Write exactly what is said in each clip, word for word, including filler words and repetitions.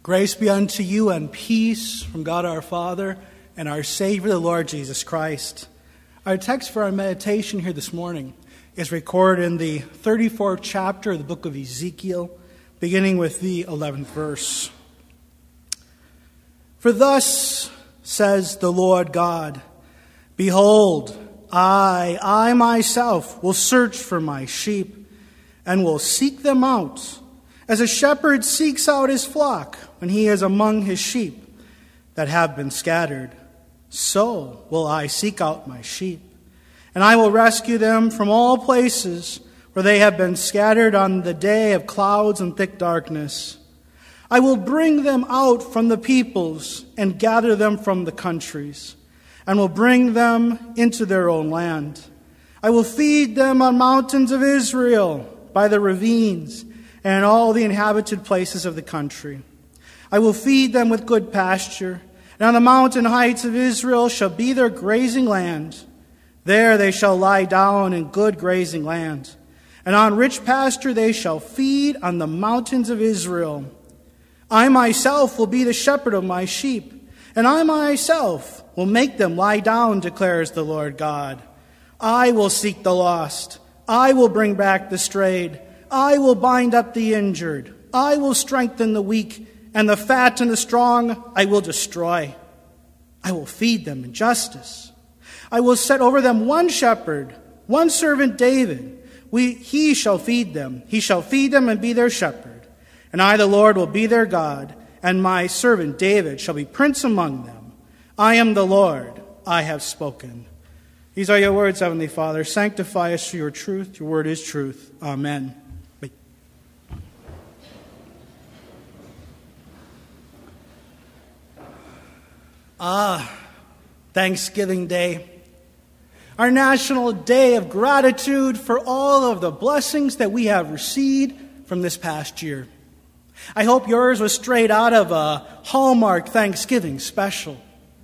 Grace be unto you and peace from God our Father and our Savior, the Lord Jesus Christ. Our text for our meditation here this morning is recorded in the thirty-fourth chapter of the book of Ezekiel, beginning with the eleventh verse. For thus says the Lord God, Behold, I, I myself will search for my sheep and will seek them out, as a shepherd seeks out his flock when he is among his sheep that have been scattered. So will I seek out my sheep, and I will rescue them from all places where they have been scattered on the day of clouds and thick darkness. I will bring them out from the peoples and gather them from the countries, and will bring them into their own land. I will feed them on mountains of Israel, by the ravines, and in all the inhabited places of the country. I will feed them with good pasture, and on the mountain heights of Israel shall be their grazing land. There they shall lie down in good grazing land, and on rich pasture they shall feed on the mountains of Israel. I myself will be the shepherd of my sheep, and I myself will make them lie down, declares the Lord God. I will seek the lost. I will bring back the strayed. I will bind up the injured. I will strengthen the weak, and the fat and the strong I will destroy. I will feed them in justice. I will set over them one shepherd, one servant David. We, he shall feed them. He shall feed them and be their shepherd. And I, the Lord, will be their God, and my servant David shall be prince among them. I am the Lord. I have spoken. These are your words, Heavenly Father. Sanctify us through your truth. Your word is truth. Amen. Ah, Thanksgiving Day, our national day of gratitude for all of the blessings that we have received from this past year. I hope yours was straight out of a Hallmark Thanksgiving special.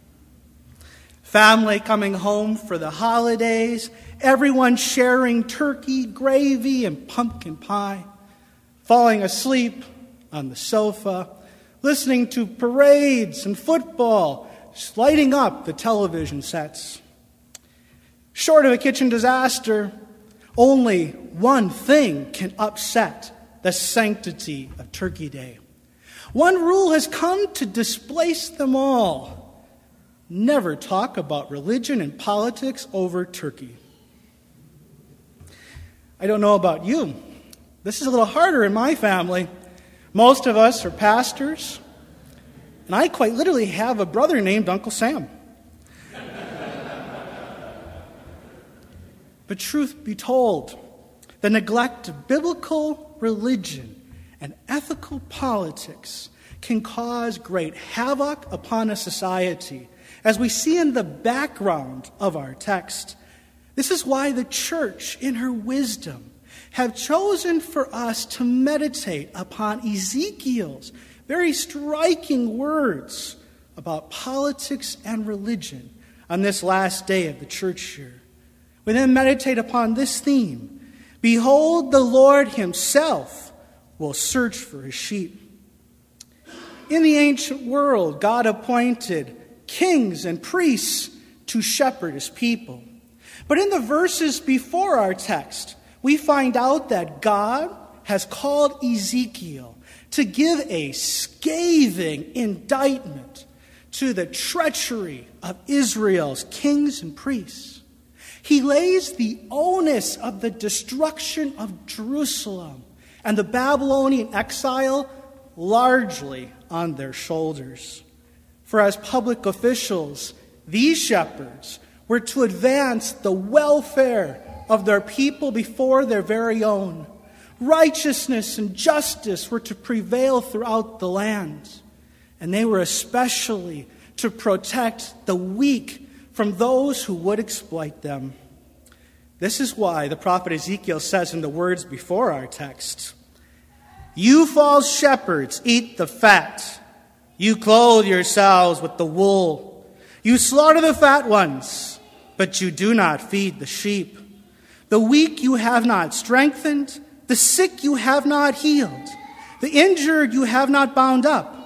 Family coming home for the holidays, everyone sharing turkey, gravy, and pumpkin pie, falling asleep on the sofa, listening to parades and football, lighting up the television sets. Short of a kitchen disaster, only one thing can upset the sanctity of Turkey Day. One rule has come to displace them all. Never talk about religion and politics over turkey. I don't know about you. This is a little harder in my family. Most of us are pastors, and I quite literally have a brother named Uncle Sam. But truth be told, the neglect of biblical religion and ethical politics can cause great havoc upon a society, as we see in the background of our text. This is why the church, in her wisdom, have chosen for us to meditate upon Ezekiel's very striking words about politics and religion on this last day of the church year. We then meditate upon this theme: Behold, the Lord himself will search for his sheep. In the ancient world, God appointed kings and priests to shepherd his people. But in the verses before our text, we find out that God has called Ezekiel to give a scathing indictment to the treachery of Israel's kings and priests. He lays the onus of the destruction of Jerusalem and the Babylonian exile largely on their shoulders. For as public officials, these shepherds were to advance the welfare of their people before their very own. Righteousness and justice were to prevail throughout the land, and they were especially to protect the weak from those who would exploit them. This is why the prophet Ezekiel says in the words before our text, You false shepherds, eat the fat. You clothe yourselves with the wool. You slaughter the fat ones, but you do not feed the sheep. The weak you have not strengthened, the sick you have not healed, the injured you have not bound up,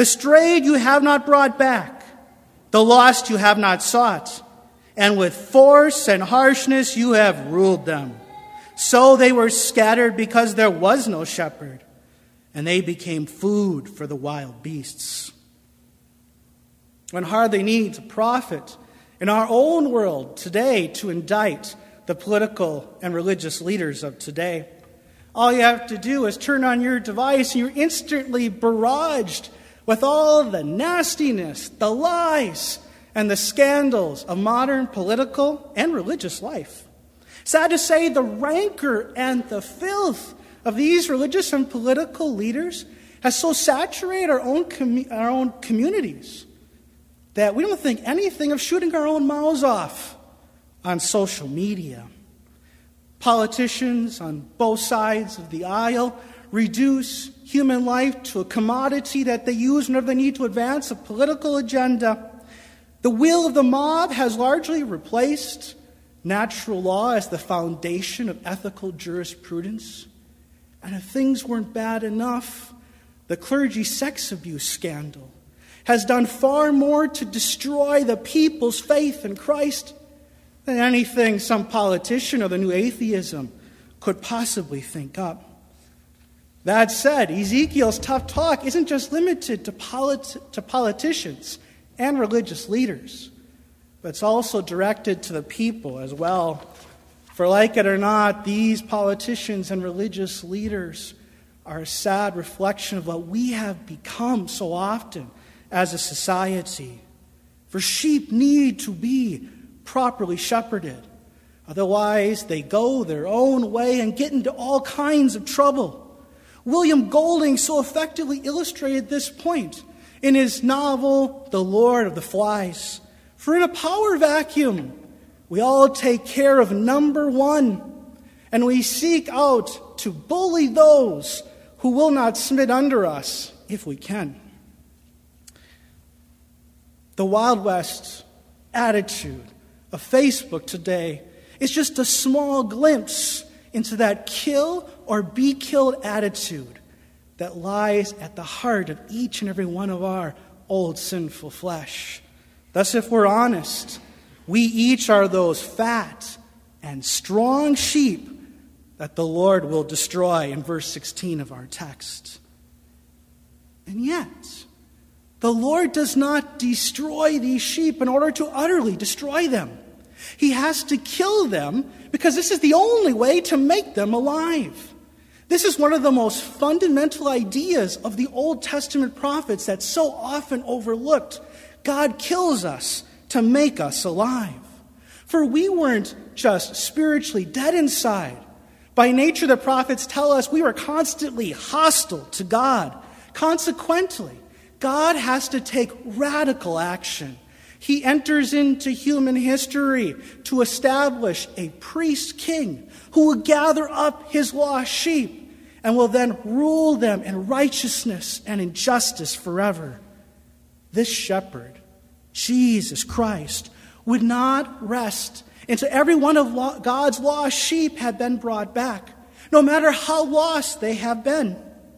The strayed you have not brought back, the lost you have not sought, and with force and harshness you have ruled them. So they were scattered because there was no shepherd, and they became food for the wild beasts. One hardly needs a prophet in our own world today to indict the political and religious leaders of today. All you have to do is turn on your device and you're instantly barraged with all the nastiness, the lies, and the scandals of modern political and religious life. Sad to say, the rancor and the filth of these religious and political leaders has so saturated our own, commu- our own communities that we don't think anything of shooting our own mouths off on social media. Politicians on both sides of the aisle reduce human life to a commodity that they use whenever they need to advance a political agenda. The will of the mob has largely replaced natural law as the foundation of ethical jurisprudence. And if things weren't bad enough, the clergy sex abuse scandal has done far more to destroy the people's faith in Christ than anything some politician or the new atheism could possibly think up. That said, Ezekiel's tough talk isn't just limited to, polit- to politicians and religious leaders, but it's also directed to the people as well. For like it or not, these politicians and religious leaders are a sad reflection of what we have become so often as a society. For sheep need to be properly shepherded. Otherwise, they go their own way and get into all kinds of trouble. William Golding so effectively illustrated this point in his novel, The Lord of the Flies. For in a power vacuum, we all take care of number one, and we seek out to bully those who will not submit under us if we can. The Wild West attitude of Facebook today is just a small glimpse into that kill or be killed attitude that lies at the heart of each and every one of our old sinful flesh. Thus, if we're honest, we each are those fat and strong sheep that the Lord will destroy in verse sixteen of our text. And yet, the Lord does not destroy these sheep in order to utterly destroy them. He has to kill them because this is the only way to make them alive. This is one of the most fundamental ideas of the Old Testament prophets that's so often overlooked. God kills us to make us alive. For we weren't just spiritually dead inside. By nature, the prophets tell us we were constantly hostile to God. Consequently, God has to take radical action. He enters into human history to establish a priest king who will gather up his lost sheep and will then rule them in righteousness and in justice forever. This shepherd, Jesus Christ, would not rest until every one of God's lost sheep had been brought back, no matter how lost they have been.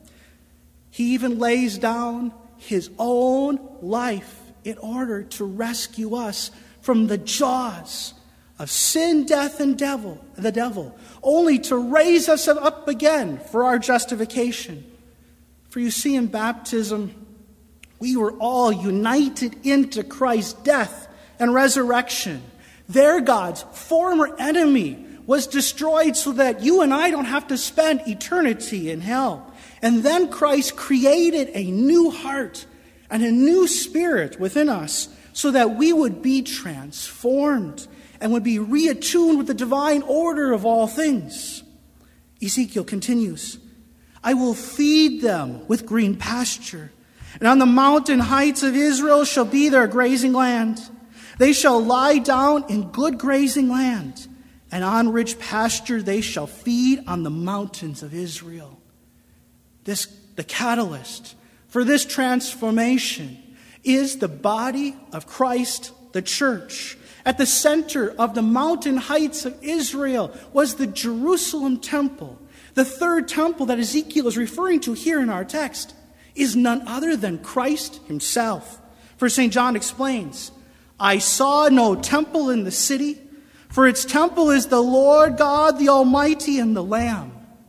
He even lays down his own life in order to rescue us from the jaws of sin, death, and devil, the devil, only to raise us up again for our justification. For you see, in baptism, we were all united into Christ's death and resurrection. There, God's former enemy was destroyed so that you and I don't have to spend eternity in hell. And then Christ created a new heart and a new spirit within us so that we would be transformed and would be reattuned with the divine order of all things. Ezekiel continues, I will feed them with green pasture, and on the mountain heights of Israel shall be their grazing land. They shall lie down in good grazing land, and on rich pasture they shall feed on the mountains of Israel. This, the catalyst for this transformation is the body of Christ, the church. At the center of the mountain heights of Israel was the Jerusalem temple, the third temple that Ezekiel is referring to here in our text. is none other than Christ himself. For Saint John explains, I saw no temple in the city, for its temple is the Lord God, the Almighty, and the Lamb.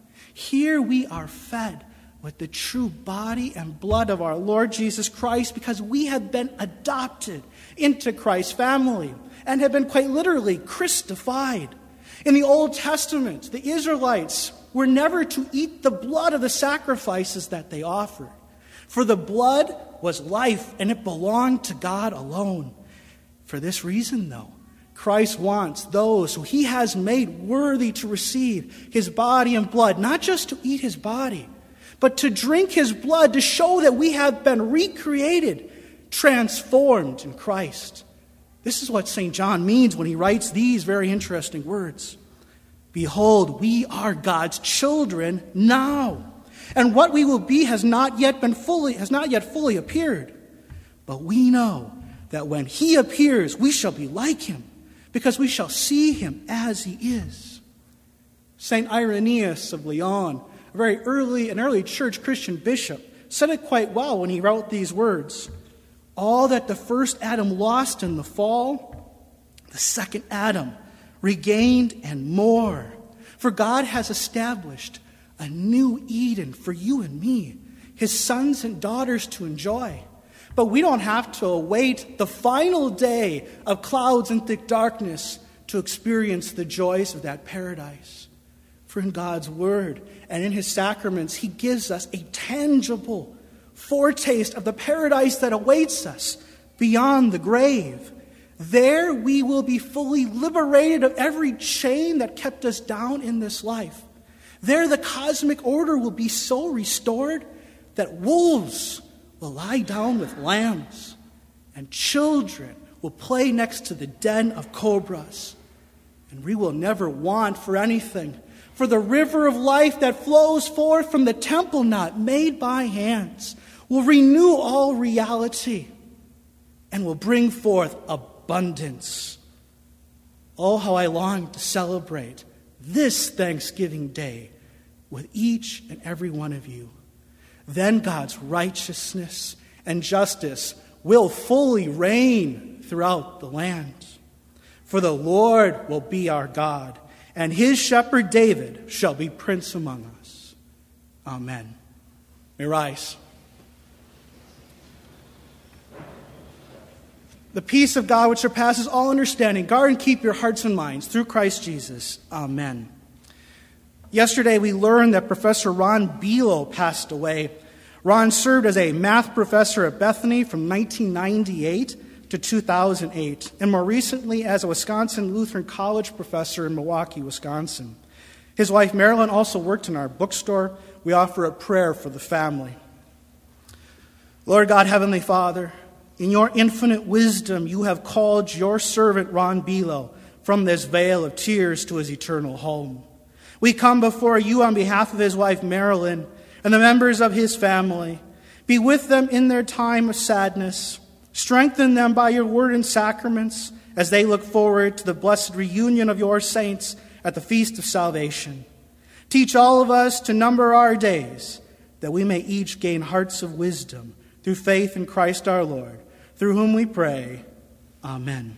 Here we are fed with the true body and blood of our Lord Jesus Christ because we have been adopted into Christ's family and have been quite literally Christified. In the Old Testament, the Israelites were never to eat the blood of the sacrifices that they offered. For the blood was life, and it belonged to God alone. For this reason, though, Christ wants those who he has made worthy to receive his body and blood, not just to eat his body, but to drink his blood to show that we have been recreated, transformed in Christ. This is what Saint John means when he writes these very interesting words. Behold, we are God's children now, and what we will be has not yet been fully has not yet fully appeared. But we know that when he appears, we shall be like him, because we shall see him as he is. Saint Irenaeus of Lyon, a very early an early church Christian bishop, said it quite well when he wrote these words. All that the first Adam lost in the fall, the second Adam regained and more. For God has established a new Eden for you and me, his sons and daughters to enjoy. But we don't have to await the final day of clouds and thick darkness to experience the joys of that paradise. For in God's word and in his sacraments, he gives us a tangible foretaste of the paradise that awaits us beyond the grave. There we will be fully liberated of every chain that kept us down in this life. There the cosmic order will be so restored that wolves will lie down with lambs, and children will play next to the den of cobras. And we will never want for anything, for the river of life that flows forth from the temple not made by hands will renew all reality and will bring forth abundance. Oh, how I long to celebrate this Thanksgiving Day with each and every one of you. Then God's righteousness and justice will fully reign throughout the land. For the Lord will be our God, and his shepherd David shall be prince among us. Amen. May rise. The peace of God which surpasses all understanding, guard and keep your hearts and minds through Christ Jesus. Amen. Yesterday we learned that Professor Ron Bilo passed away. Ron served as a math professor at Bethany from nineteen ninety-eight to two thousand eight, and more recently as a Wisconsin Lutheran College professor in Milwaukee, Wisconsin. His wife Marilyn also worked in our bookstore. We offer a prayer for the family. Lord God, Heavenly Father, in your infinite wisdom, you have called your servant Ron Bilo from this vale of tears to his eternal home. We come before you on behalf of his wife Marilyn and the members of his family. Be with them in their time of sadness. Strengthen them by your word and sacraments as they look forward to the blessed reunion of your saints at the feast of salvation. Teach all of us to number our days, that we may each gain hearts of wisdom through faith in Christ our Lord, through whom we pray. Amen.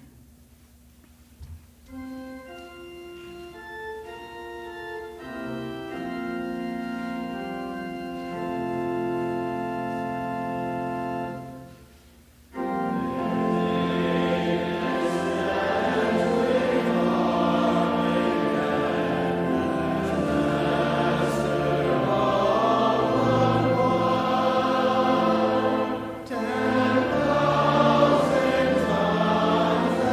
Ten thousand times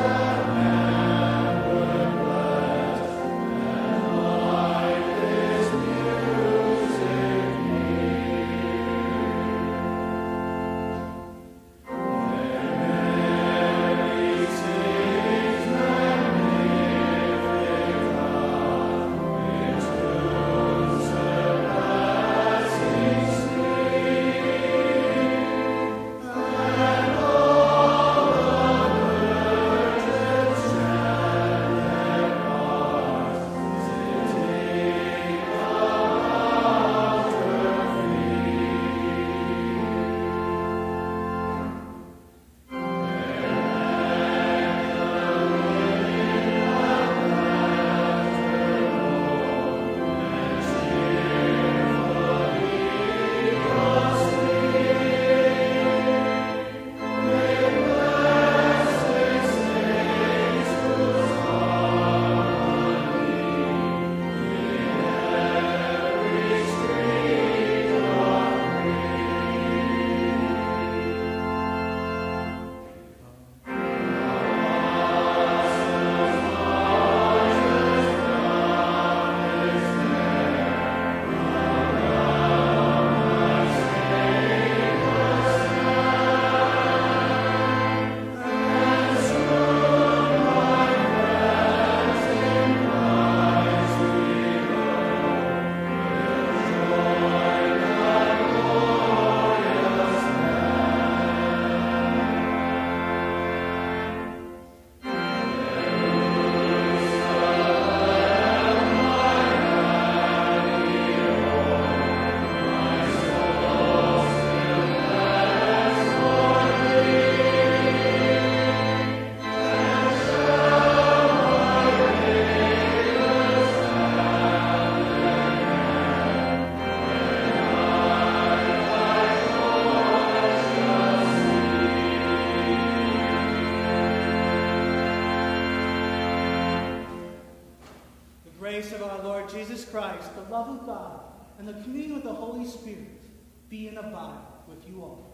grace of our Lord Jesus Christ, the love of God, and the communion of the Holy Spirit be and abide with you all.